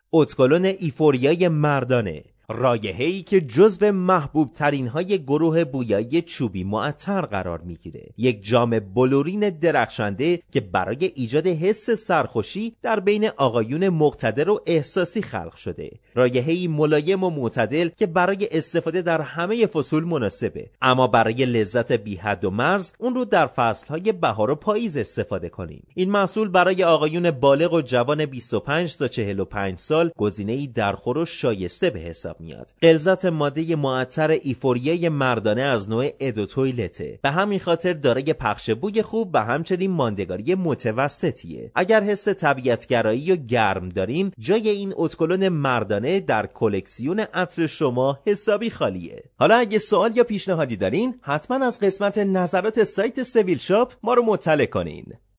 اتکلون ایفوریای مردانه، رایحه‌ای که جزو محبوب ترین های گروه بویایی چوبی معطر قرار میگیره. یک جام بلورین درخشنده که برای ایجاد حس سرخوشی در بین آقایون مقتدر و احساسی خلق شده. رایحه‌ای ملایم و معتدل که برای استفاده در همه فصول مناسبه، اما برای لذت بی حد و مرز اون رو در فصل‌های بهار و پاییز استفاده کنیم. این محصول برای آقایون بالغ و جوان 25 تا 45 سال گزینه‌ای درخور و شایسته به حساب میاد. غلظت ماده معطر ایفوریای مردانه از نوع ادو تویلته، به همین خاطر دارای پخش بوی خوب و همچنین ماندگاری متوسطیه. اگر حس طبیعتگرایی و گرم دارین، جای این اتکلون مردانه در کلکسیون عطر شما حسابی خالیه. حالا اگه سوال یا پیشنهادی دارین، حتما از قسمت نظرات سایت سویل شاپ ما رو مطلع کنین.